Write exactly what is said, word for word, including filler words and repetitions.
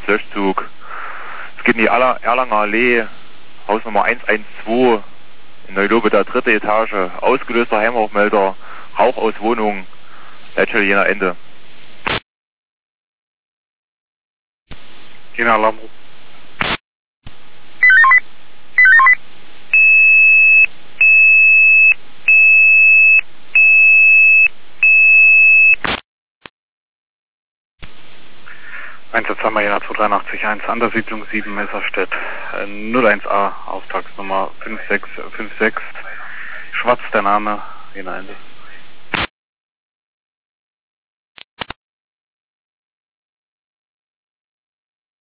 Löschzug. Es geht in die Erlanger Allee, Hausnummer eins eins zwei, in Neulobeter, dritte Etage, ausgelöster Heimrauchmelder, Rauch aus Wohnung, Leitstelle Jena Ende. Jena Alarmruf. Einsatzhammer Jena zwei drei acht eins an der Siedlung sieben Messerstedt, äh, null eins A, Auftragsnummer fünf sechs fünf sechs, Schwarz der Name, Jena Ende.